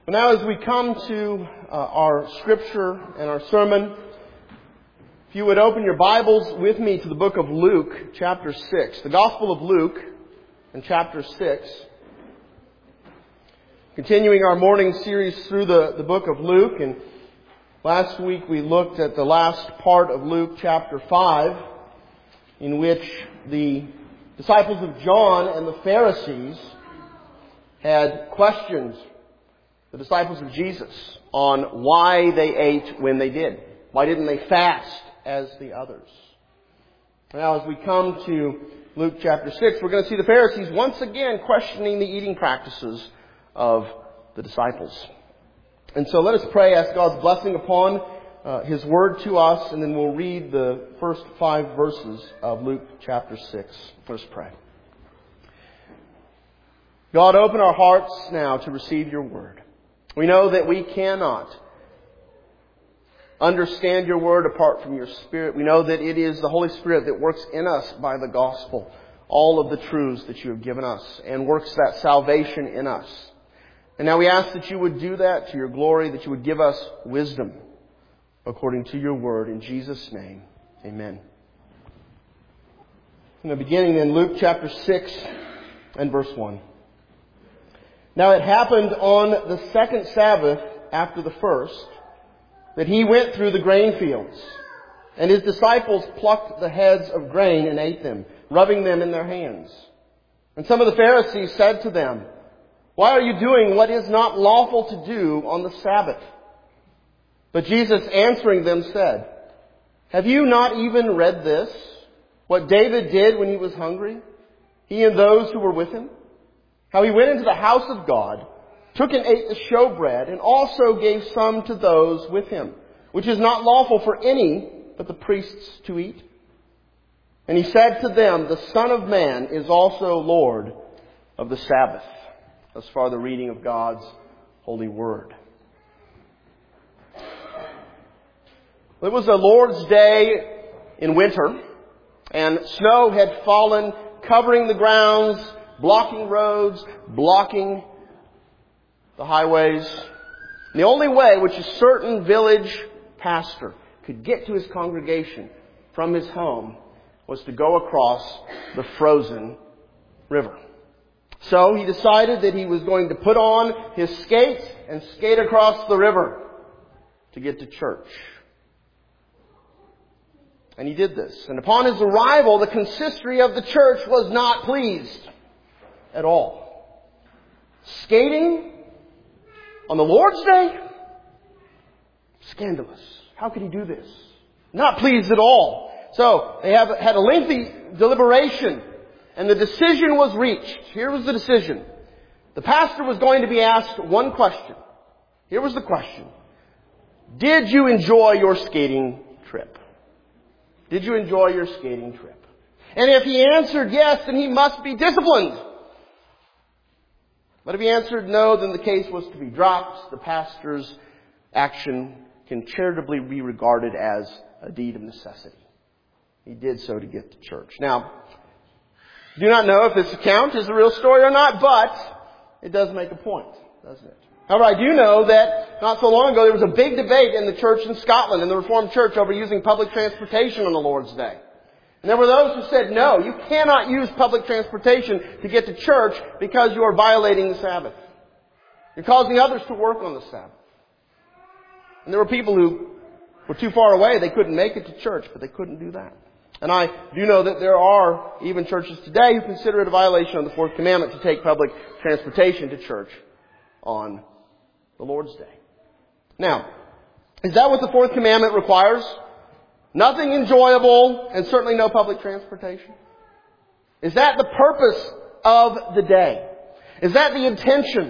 Well, now as we come to our scripture and our sermon, if you would open your Bibles with me to the book of Luke, chapter 6. The Gospel of Luke in chapter 6. Continuing our morning series through the book of Luke. And last week we looked at the last part of Luke chapter 5, in which the disciples of John and the Pharisees had questioned the disciples of Jesus on why they ate when they did. Why didn't they fast as the others? Now, as we come to Luke chapter 6, we're going to see the Pharisees once again questioning the eating practices of the disciples. And so let us pray, ask God's blessing upon His Word to us, and then we'll read the first 5 verses of Luke chapter 6. Let us pray. God, open our hearts now to receive Your Word. We know that we cannot understand Your Word apart from Your Spirit. We know that it is the Holy Spirit that works in us by the gospel all of the truths that You have given us and works that salvation in us. And now we ask that You would do that to Your glory, that You would give us wisdom according to Your Word. In Jesus' name, amen. In the beginning in Luke chapter 6 and verse 1. Now it happened on the second Sabbath after the first that He went through the grain fields, and His disciples plucked the heads of grain and ate them, rubbing them in their hands. And some of the Pharisees said to them, "Why are you doing what is not lawful to do on the Sabbath?" But Jesus answering them said, "Have you not even read this? What David did when he was hungry, he and those who were with him? How he went into the house of God, took and ate the showbread, and also gave some to those with him, which is not lawful for any but the priests to eat. And He said to them, the Son of Man is also Lord of the Sabbath." Thus far the reading of God's holy word. It was a Lord's Day in winter, and snow had fallen, covering the grounds, blocking roads, blocking the highways. And the only way which a certain village pastor could get to his congregation from his home was to go across the frozen river. So he decided that he was going to put on his skates and skate across the river to get to church. And he did this. And upon his arrival, the consistory of the church was not pleased at all. Skating on the Lord's Day? Scandalous. How could he do this? Not pleased at all. So they had a lengthy deliberation, and the decision was reached. Here was the decision. The pastor was going to be asked one question. Here was the question. Did you enjoy your skating trip? Did you enjoy your skating trip? And if he answered yes, then he must be disciplined. But if he answered no, then the case was to be dropped. The pastor's action can charitably be regarded as a deed of necessity. He did so to get to church. Now, I do not know if this account is a real story or not, but it does make a point, doesn't it? However, I do know that not so long ago there was a big debate in the church in Scotland, in the Reformed Church, over using public transportation on the Lord's Day. And there were those who said, no, you cannot use public transportation to get to church because you are violating the Sabbath. You're causing others to work on the Sabbath. And there were people who were too far away. They couldn't make it to church, but they couldn't do that. And I do know that there are even churches today who consider it a violation of the Fourth Commandment to take public transportation to church on the Lord's Day. Now, is that what the Fourth Commandment requires? Nothing enjoyable, and certainly no public transportation? Is that the purpose of the day? Is that the intention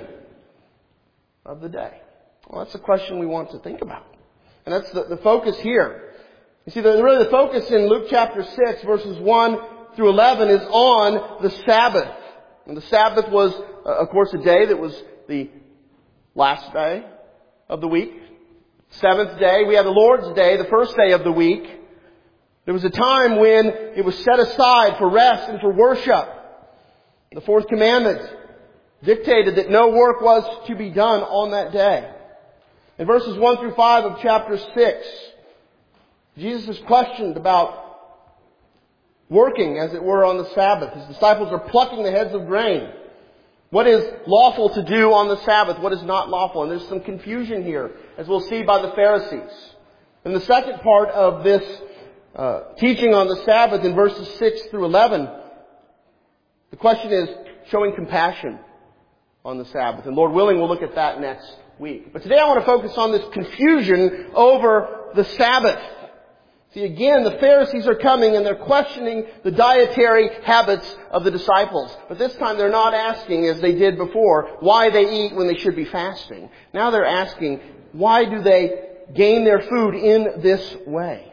of the day? Well, that's the question we want to think about. And that's the focus here. You see, really the focus in Luke chapter 6, verses 1 through 11 is on the Sabbath. And the Sabbath was, of course, a day that was the last day of the week. Seventh day, we have the Lord's Day, the first day of the week. There was a time when it was set aside for rest and for worship. The fourth commandment dictated that no work was to be done on that day. In verses 1 through 5 of chapter 6, Jesus is questioned about working, as it were, on the Sabbath. His disciples are plucking the heads of grain. What is lawful to do on the Sabbath? What is not lawful? And there's some confusion here, as we'll see by the Pharisees. In the second part of this teaching on the Sabbath, in verses 6 through 11, the question is showing compassion on the Sabbath. And Lord willing, we'll look at that next week. But today I want to focus on this confusion over the Sabbath. See, again, the Pharisees are coming and they're questioning the dietary habits of the disciples. But this time they're not asking, as they did before, why they eat when they should be fasting. Now they're asking, why do they gain their food in this way?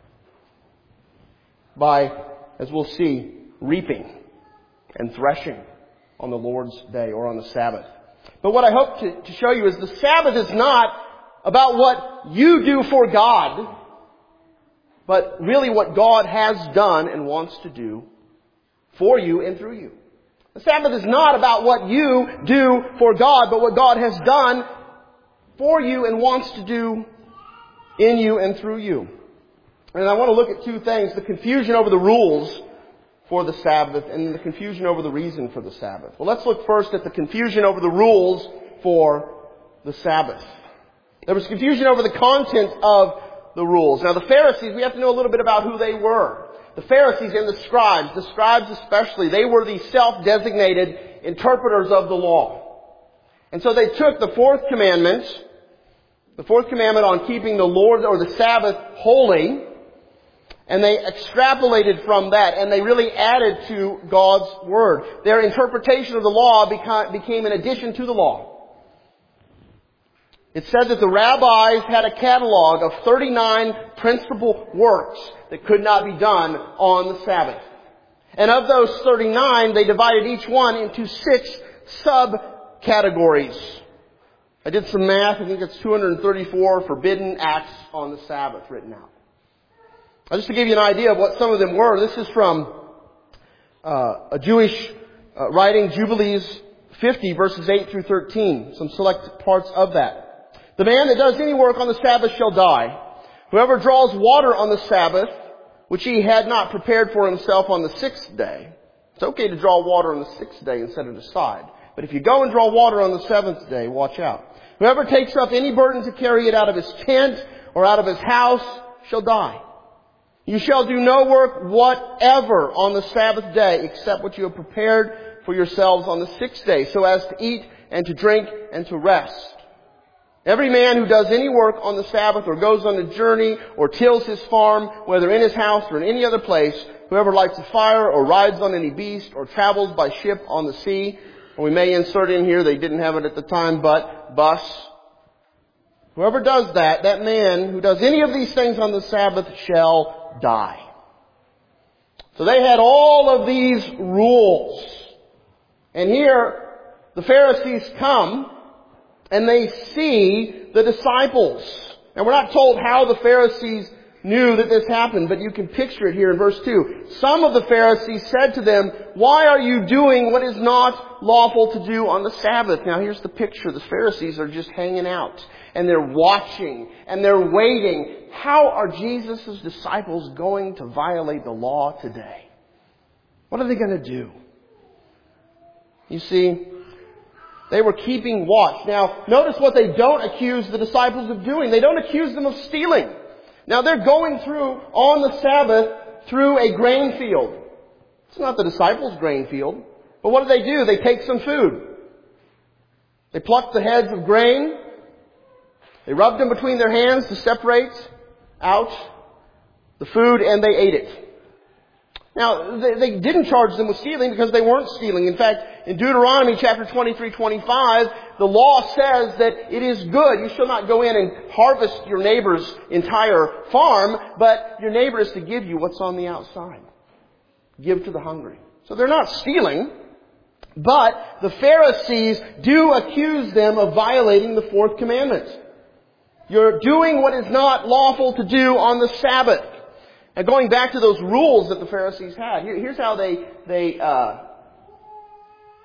By, as we'll see, reaping and threshing on the Lord's day or on the Sabbath. But what I hope to show you is the Sabbath is not about what you do for God, but really what God has done and wants to do for you and through you. The Sabbath is not about what you do for God, but what God has done for you and wants to do in you and through you. And I want to look at two things: the confusion over the rules for the Sabbath and the confusion over the reason for the Sabbath. Well, let's look first at the confusion over the rules for the Sabbath. There was confusion over the content of the rules. Now the Pharisees, we have to know a little bit about who they were. The Pharisees and the scribes especially, they were the self-designated interpreters of the law. And so they took the fourth commandment on keeping the Lord or the Sabbath holy, and they extrapolated from that, and they really added to God's Word. Their interpretation of the law became an addition to the law. It said that the rabbis had a catalog of 39 principal works that could not be done on the Sabbath. And of those 39, they divided each one into 6 subcategories. I did some math. I think it's 234 forbidden acts on the Sabbath written out. Now, just to give you an idea of what some of them were, this is from a Jewish writing, Jubilees 50, verses 8 through 13. Some select parts of that. The man that does any work on the Sabbath shall die. Whoever draws water on the Sabbath, which he had not prepared for himself on the 6th day. It's okay to draw water on the 6th day and set it aside. But if you go and draw water on the 7th day, watch out. Whoever takes up any burden to carry it out of his tent or out of his house shall die. You shall do no work whatever on the Sabbath day except what you have prepared for yourselves on the 6th day, so as to eat and to drink and to rest. Every man who does any work on the Sabbath or goes on a journey or tills his farm, whether in his house or in any other place, whoever lights a fire or rides on any beast or travels by ship on the sea, and we may insert in here, they didn't have it at the time, but bus. Whoever does that, that man who does any of these things on the Sabbath shall die. So they had all of these rules. And here, the Pharisees come and they see the disciples. And we're not told how the Pharisees knew that this happened, but you can picture it here in verse 2. Some of the Pharisees said to them, "Why are you doing what is not lawful to do on the Sabbath?" Now here's the picture. The Pharisees are just hanging out, and they're watching, and they're waiting. How are Jesus' disciples going to violate the law today? What are they going to do? You see, they were keeping watch. Now, notice what they don't accuse the disciples of doing. They don't accuse them of stealing. Now, they're going through, on the Sabbath, through a grain field. It's not the disciples' grain field. But what do? They take some food. They plucked the heads of grain. They rubbed them between their hands to separate out the food, and they ate it. Now, they didn't charge them with stealing because they weren't stealing. In fact, in Deuteronomy chapter 23:25, the law says that it is good. You shall not go in and harvest your neighbor's entire farm, but your neighbor is to give you what's on the outside. Give to the hungry. So they're not stealing, but the Pharisees do accuse them of violating the fourth commandment. You're doing what is not lawful to do on the Sabbath. And going back to those rules that the Pharisees had, here's how they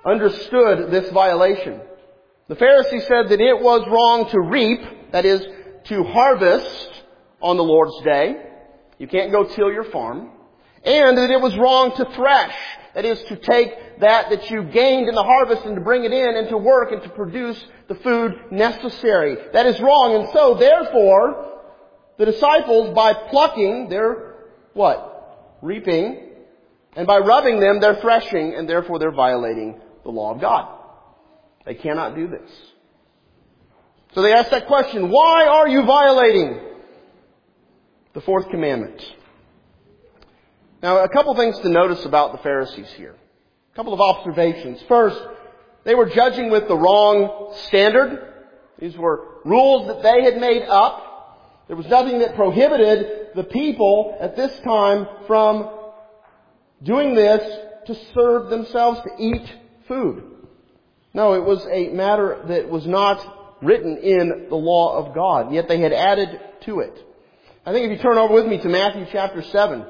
understood this violation. The Pharisees said that it was wrong to reap, that is, to harvest on the Lord's Day. You can't go till your farm. And that it was wrong to thresh, that is, to take that you gained in the harvest and to bring it in and to work and to produce the food necessary. That is wrong. And so, therefore, the disciples, by plucking, they're what? Reaping. And by rubbing them, they're threshing, and therefore they're violating the law of God. They cannot do this. So they ask that question, why are you violating the fourth commandment? Now, a couple things to notice about the Pharisees here. A couple of observations. First, they were judging with the wrong standard. These were rules that they had made up. There was nothing that prohibited the people at this time from doing this to serve themselves, to eat food. No, it was a matter that was not written in the law of God, yet they had added to it. I think if you turn over with me to Matthew chapter 7.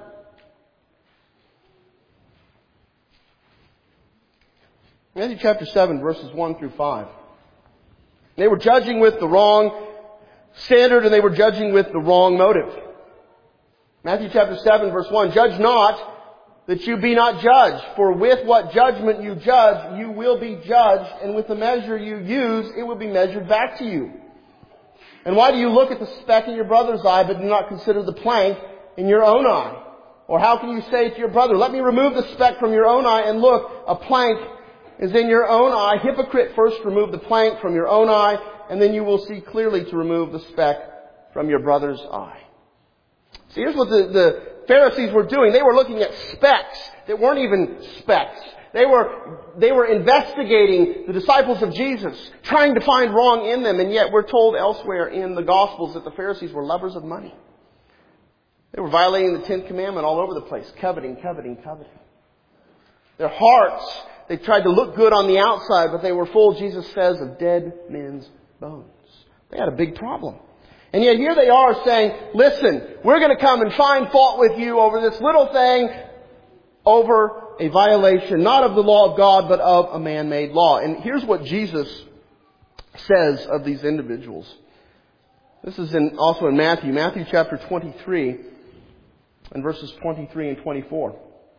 Matthew chapter 7, verses 1 through 5. They were judging with the wrong standard and they were judging with the wrong motive. Matthew chapter 7, verse 1, judge not that you be not judged. For with what judgment you judge, you will be judged. And with the measure you use, it will be measured back to you. And why do you look at the speck in your brother's eye, but do not consider the plank in your own eye? Or how can you say to your brother, let me remove the speck from your own eye, and look, a plank is in your own eye. Hypocrite, first remove the plank from your own eye, and then you will see clearly to remove the speck from your brother's eye. See, here's what the Pharisees were doing. They were looking at specks that weren't even specks. They were investigating the disciples of Jesus, trying to find wrong in them, and yet we're told elsewhere in the Gospels that the Pharisees were lovers of money. They were violating the 10th commandment all over the place. Coveting, coveting, coveting. Their hearts, they tried to look good on the outside, but they were full, Jesus says, of dead men's bones. They had a big problem. And yet here they are saying, listen, we're going to come and find fault with you over this little thing, over a violation, not of the law of God, but of a man-made law. And here's what Jesus says of these individuals. This is also in Matthew chapter 23, and verses 23 and 24.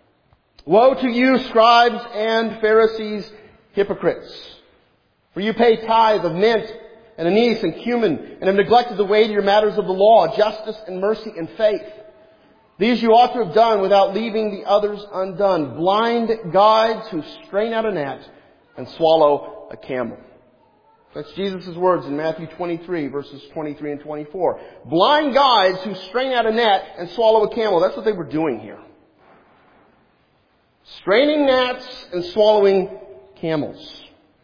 Woe to you, scribes and Pharisees, hypocrites! For you pay tithe of mint and anise and cumin, and have neglected the weightier matters of the law, justice and mercy and faith. These you ought to have done without leaving the others undone. Blind guides who strain out a gnat and swallow a camel. That's Jesus' words in Matthew 23, verses 23 and 24. Blind guides who strain out a net and swallow a camel. That's what they were doing here. Straining gnats and swallowing camels.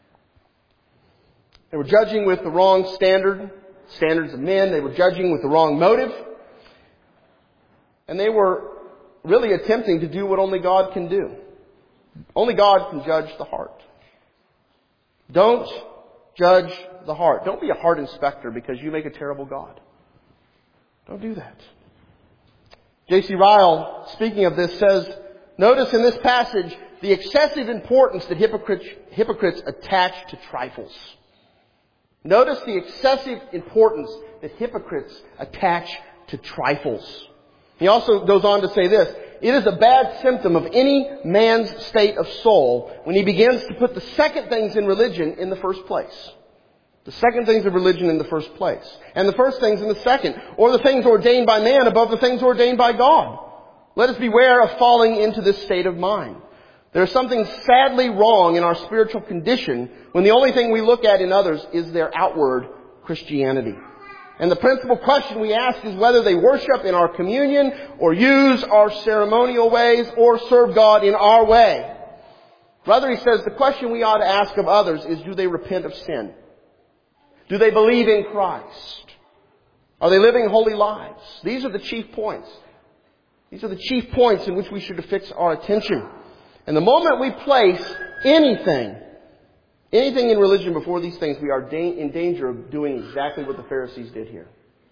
They were judging with the wrong standards of men. They were judging with the wrong motive. And they were really attempting to do what only God can do. Only God can judge the heart. Don't judge the heart. Don't be a heart inspector because you make a terrible God. Don't do that. J.C. Ryle, speaking of this, says, notice in this passage the excessive importance that hypocrites attach to trifles. Notice the excessive importance that hypocrites attach to trifles. He also goes on to say this, it is a bad symptom of any man's state of soul when he begins to put the second things in religion in the first place. The second things of religion in the first place. And the first things in the second. Or the things ordained by man above the things ordained by God. Let us beware of falling into this state of mind. There is something sadly wrong in our spiritual condition when the only thing we look at in others is their outward Christianity. And the principal question we ask is whether they worship in our communion or use our ceremonial ways or serve God in our way. Rather, he says, the question we ought to ask of others is, do they repent of sin? Do they believe in Christ? Are they living holy lives? These are the chief points. These are the chief points in which we should affix our attention. And the moment we place anything in religion before these things, we are in danger of doing exactly what the Pharisees did here,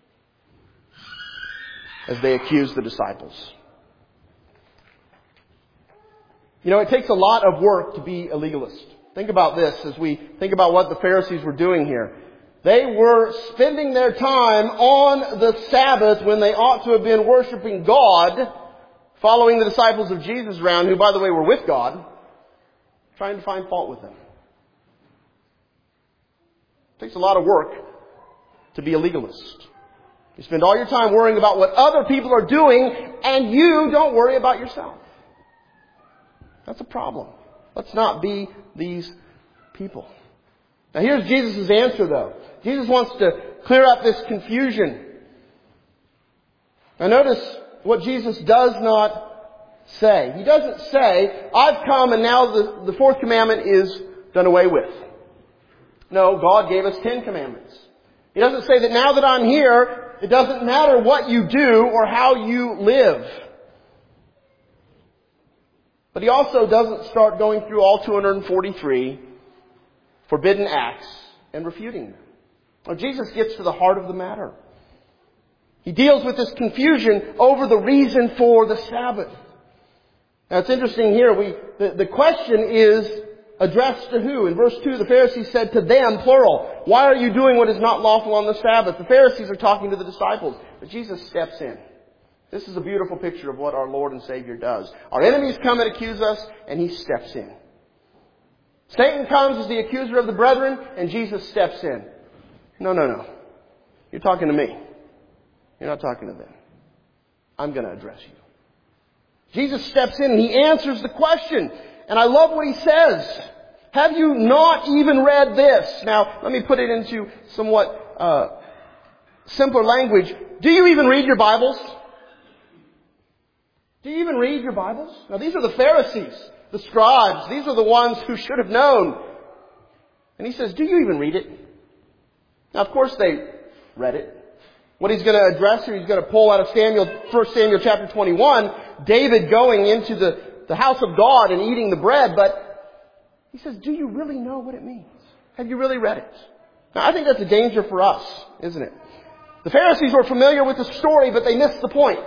as they accused the disciples. You know, it takes a lot of work to be a legalist. Think about this as we think about what the Pharisees were doing here. They were spending their time on the Sabbath when they ought to have been worshiping God, following the disciples of Jesus around, who, by the way, were with God, trying to find fault with them. It takes a lot of work to be a legalist. You spend all your time worrying about what other people are doing, and you don't worry about yourself. That's a problem. Let's not be these people. Now here's Jesus' answer, though. Jesus wants to clear up this confusion. Now notice what Jesus does not say. He doesn't say, I've come and now the fourth commandment is done away with. No, God gave us 10 commandments. He doesn't say that now that I'm here, it doesn't matter what you do or how you live. But He also doesn't start going through all 243 forbidden acts and refuting them. Now, Jesus gets to the heart of the matter. He deals with this confusion over the reason for the Sabbath. Now it's interesting here, the question is addressed to who? In verse 2, the Pharisees said to them, plural, why are you doing what is not lawful on the Sabbath? The Pharisees are talking to the disciples, but Jesus steps in. This is a beautiful picture of what our Lord and Savior does. Our enemies come and accuse us, and He steps in. Satan comes as the accuser of the brethren, and Jesus steps in. No. You're talking to me. You're not talking to them. I'm going to address you. Jesus steps in and He answers the question. And I love what He says. Have you not even read this? Now, let me put it into somewhat simpler language. Do you even read your Bibles? Do you even read your Bibles? Now, these are the Pharisees, the scribes. These are the ones who should have known. And He says, do you even read it? Now, of course, they read it. What He's going to address here, He's going to pull out of 1 Samuel chapter 21, David going into the house of God and eating the bread. But He says, do you really know what it means? Have you really read it? Now, I think that's a danger for us, isn't it? The Pharisees were familiar with the story, but they missed the point.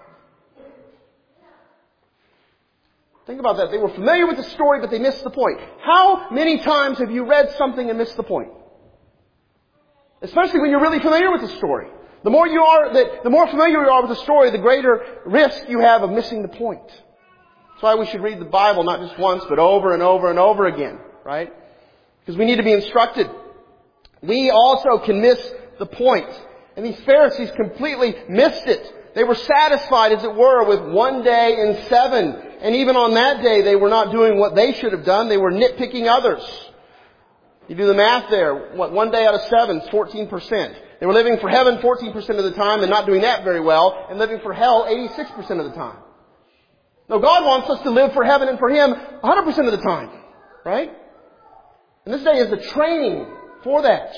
Think about that. They were familiar with the story, but they missed the point. How many times have you read something and missed the point? Especially when you're really familiar with the story. The more familiar you are with the story, the greater risk you have of missing the point. That's why we should read the Bible not just once, but over and over and over again, right? Because we need to be instructed. We also can miss the point. And these Pharisees completely missed it. They were satisfied, as it were, with one day in 7. And even on that day, they were not doing what they should have done. They were nitpicking others. You do the math there. One day out of 7 is 14%. They were living for heaven 14% of the time and not doing that very well, and living for hell 86% of the time. No, God wants us to live for heaven and for Him 100% of the time. Right? And this day is the training for that.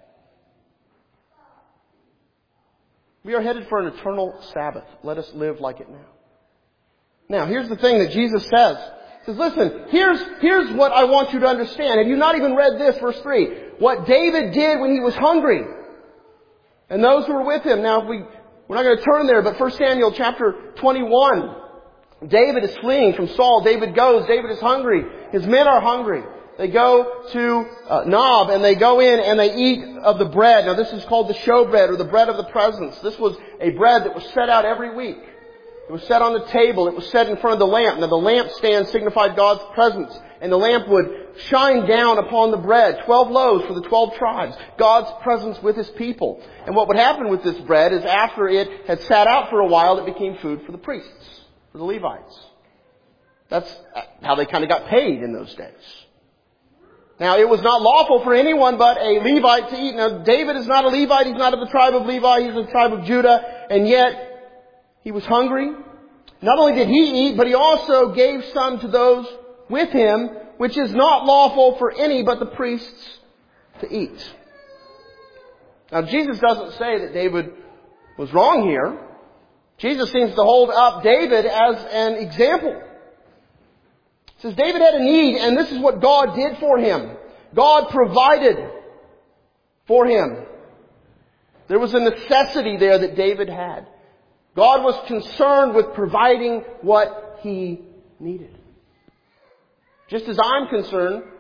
We are headed for an eternal Sabbath. Let us live like it now. Now, here's the thing that Jesus says. He says, listen, here's what I want you to understand. Have you not even read this? Verse 3. What David did when he was hungry. And those who were with him. Now, we're not going to turn there, but 1 Samuel chapter 21. David is fleeing from Saul. David goes. David is hungry. His men are hungry. They go to Nob and they go in and they eat of the bread. Now, this is called the showbread or the bread of the presence. This was a bread that was set out every week. It was set on the table. It was set in front of the lamp. Now the lampstand signified God's presence. And the lamp would shine down upon the bread. 12 loaves for the 12 tribes. God's presence with His people. And what would happen with this bread is after it had sat out for a while, it became food for the priests, for the Levites. That's how they kind of got paid in those days. Now, it was not lawful for anyone but a Levite to eat. Now, David is not a Levite. He's not of the tribe of Levi. He's of the tribe of Judah. And yet, he was hungry. Not only did he eat, but he also gave some to those with him, which is not lawful for any but the priests to eat. Now, Jesus doesn't say that David was wrong here. Jesus seems to hold up David as an example. He says David had a need, and this is what God did for him. God provided for him. There was a necessity there that David had. God was concerned with providing what he needed. Just as I'm concerned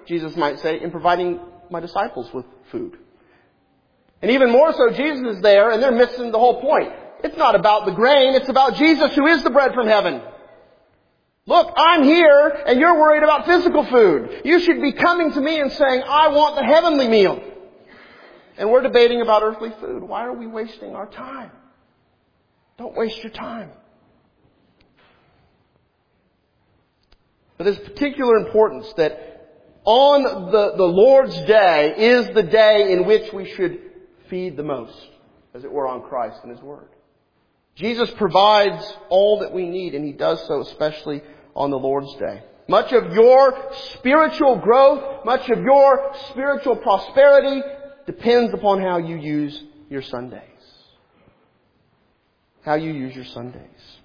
Jesus might say, in providing my disciples with food. And even more so, Jesus is there and they're missing the whole point. It's not about the grain, it's about Jesus who is the bread from heaven. Look, I'm here and you're worried about physical food. You should be coming to me and saying, I want the heavenly meal. And we're debating about earthly food. Why are we wasting our time? Don't waste your time. But there's particular importance that on the Lord's Day is the day in which we should feed the most, as it were, on Christ and His Word. Jesus provides all that we need, and He does so especially on the Lord's Day. Much of your spiritual growth, much of your spiritual prosperity depends upon how you use your Sundays. How you use your Sundays.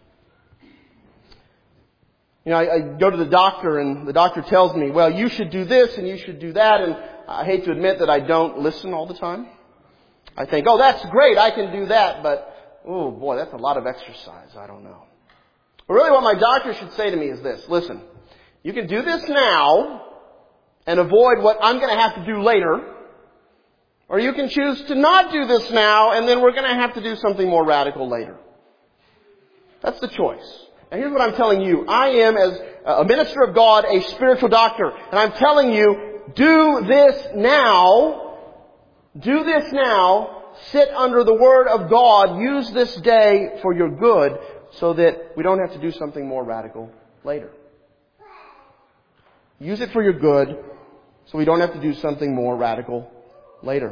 You know, I go to the doctor and the doctor tells me, well, you should do this and you should do that. And I hate to admit that I don't listen all the time. I think, oh, that's great, I can do that. But, oh boy, that's a lot of exercise. I don't know. But really what my doctor should say to me is this. Listen, you can do this now and avoid what I'm going to have to do later. Or you can choose to not do this now and then we're going to have to do something more radical later. That's the choice. And here's what I'm telling you. I am, as a minister of God, a spiritual doctor. And I'm telling you, do this now. Do this now. Sit under the Word of God. Use this day for your good so that we don't have to do something more radical later. Use it for your good so we don't have to do something more radical later.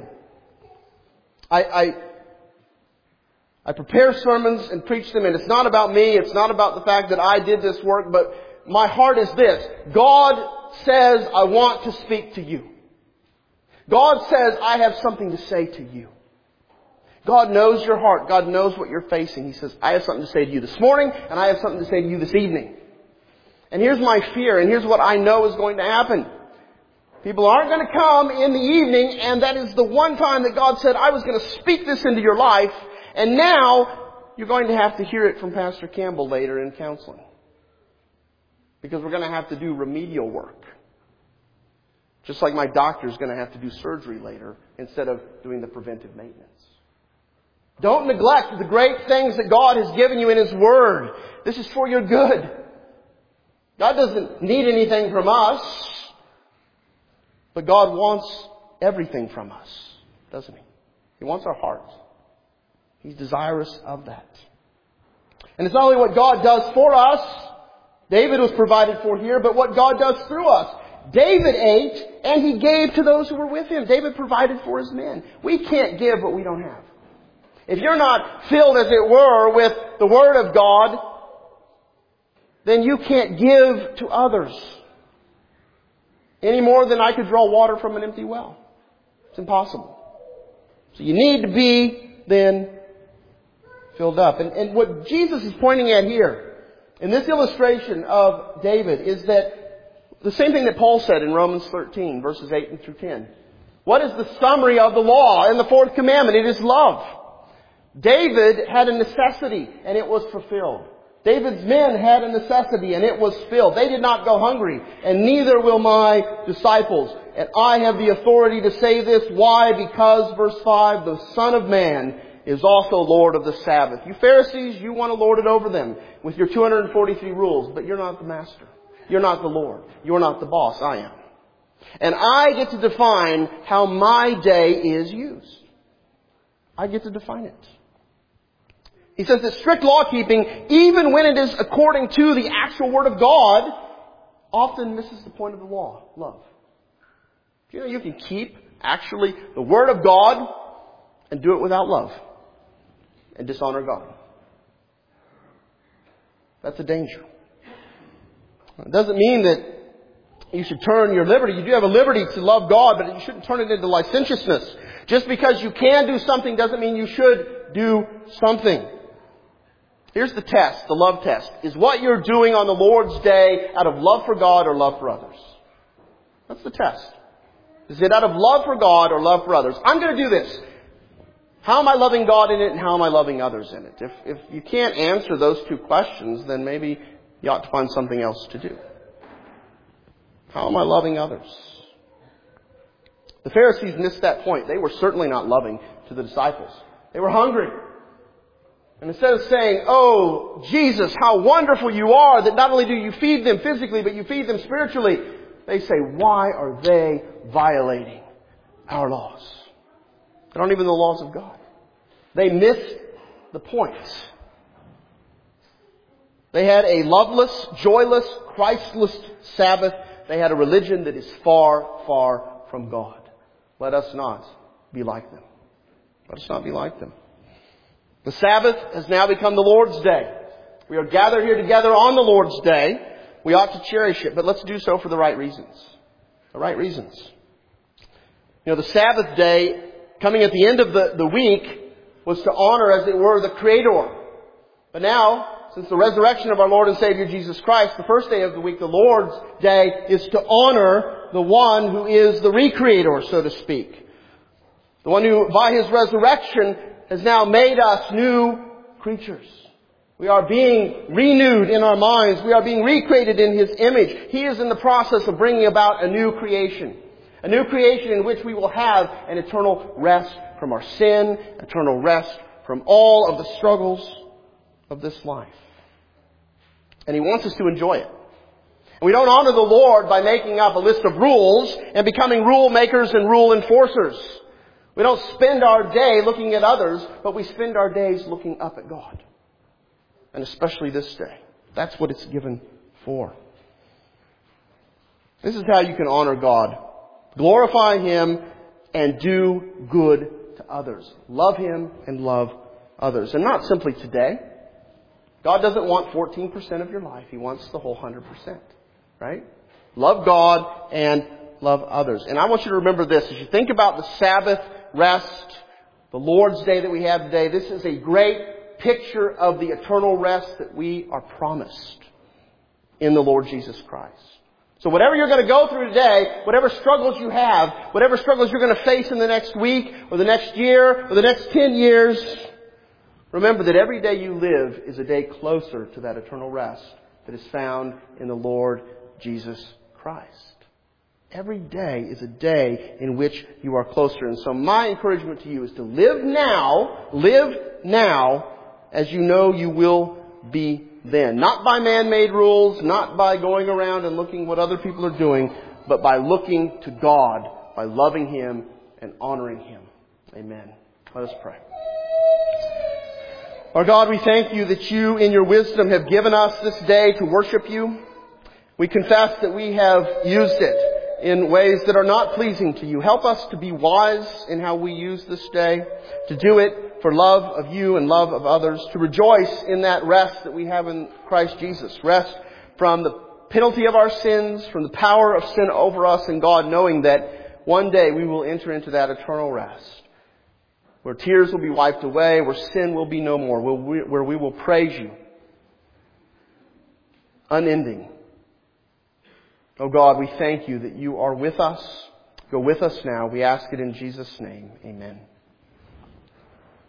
I prepare sermons and preach them, and it's not about me. It's not about the fact that I did this work, but my heart is this. God says, I want to speak to you. God says, I have something to say to you. God knows your heart. God knows what you're facing. He says, I have something to say to you this morning, and I have something to say to you this evening. And here's my fear, and here's what I know is going to happen. People aren't going to come in the evening, and that is the one time that God said, I was going to speak this into your life, and now you're going to have to hear it from Pastor Campbell later in counseling. Because we're going to have to do remedial work. Just like my doctor's going to have to do surgery later instead of doing the preventive maintenance. Don't neglect the great things that God has given you in His Word. This is for your good. God doesn't need anything from us. But God wants everything from us, doesn't He? He wants our hearts. He's desirous of that. And it's not only what God does for us, David was provided for here, but what God does through us. David ate and he gave to those who were with him. David provided for his men. We can't give what we don't have. If you're not filled, as it were, with the Word of God, then you can't give to others. Any more than I could draw water from an empty well. It's impossible. So you need to be then filled up. And what Jesus is pointing at here in this illustration of David is that the same thing that Paul said in Romans 13, verses 8 through 10. What is the summary of the law and the fourth commandment? It is love. David had a necessity and it was fulfilled. David's men had a necessity and it was filled. They did not go hungry, and neither will my disciples. And I have the authority to say this. Why? Because, verse 5, the Son of Man is also Lord of the Sabbath. You Pharisees, you want to lord it over them with your 243 rules, but you're not the master. You're not the Lord. You're not the boss. I am. And I get to define how my day is used. I get to define it. He says that strict law-keeping, even when it is according to the actual Word of God, often misses the point of the law, love. You know, you can keep actually the Word of God and do it without love and dishonor God. That's a danger. It doesn't mean that you should turn your liberty. You do have a liberty to love God, but you shouldn't turn it into licentiousness. Just because you can do something doesn't mean you should do something. Here's the test, the love test. Is what you're doing on the Lord's Day out of love for God or love for others? That's the test. Is it out of love for God or love for others? I'm going to do this. How am I loving God in it and how am I loving others in it? If you can't answer those two questions, then maybe you ought to find something else to do. How am I loving others? The Pharisees missed that point. They were certainly not loving to the disciples. They were hungry. And instead of saying, "Oh, Jesus, how wonderful you are that not only do you feed them physically, but you feed them spiritually," they say, "Why are they violating our laws? They don't even know the laws of God." They missed the point. They had a loveless, joyless, Christless Sabbath. They had a religion that is far, far from God. Let us not be like them. Let us not be like them. The Sabbath has now become the Lord's Day. We are gathered here together on the Lord's Day. We ought to cherish it, but let's do so for the right reasons. The right reasons. You know, the Sabbath day, coming at the end of the week, was to honor, as it were, the Creator. But now, since the resurrection of our Lord and Savior Jesus Christ, the first day of the week, the Lord's Day, is to honor the one who is the Recreator, so to speak. The one who, by His resurrection, has now made us new creatures. We are being renewed in our minds. We are being recreated in His image. He is in the process of bringing about a new creation. A new creation in which we will have an eternal rest from our sin, eternal rest from all of the struggles of this life. And He wants us to enjoy it. And we don't honor the Lord by making up a list of rules and becoming rule makers and rule enforcers. We don't spend our day looking at others, but we spend our days looking up at God. And especially this day. That's what it's given for. This is how you can honor God. Glorify Him and do good to others. Love Him and love others. And not simply today. God doesn't want 14% of your life. He wants the whole 100%. Right? Love God and love others. And I want you to remember this. As you think about the Sabbath rest, the Lord's Day that we have today, this is a great picture of the eternal rest that we are promised in the Lord Jesus Christ. So whatever you're going to go through today, whatever struggles you have, whatever struggles you're going to face in the next week or the next year or the next 10 years, remember that every day you live is a day closer to that eternal rest that is found in the Lord Jesus Christ. Every day is a day in which you are closer. And so my encouragement to you is to live now as you know you will be then. Not by man-made rules, not by going around and looking what other people are doing, but by looking to God, by loving Him and honoring Him. Amen. Let us pray. Our God, we thank You that You in Your wisdom have given us this day to worship You. We confess that we have used it in ways that are not pleasing to You. Help us to be wise in how we use this day, to do it for love of You and love of others, to rejoice in that rest that we have in Christ Jesus. Rest from the penalty of our sins, from the power of sin over us, and God, knowing that one day we will enter into that eternal rest, where tears will be wiped away, where sin will be no more, where we will praise You unending. Oh God, we thank You that You are with us. Go with us now. We ask it in Jesus' name. Amen.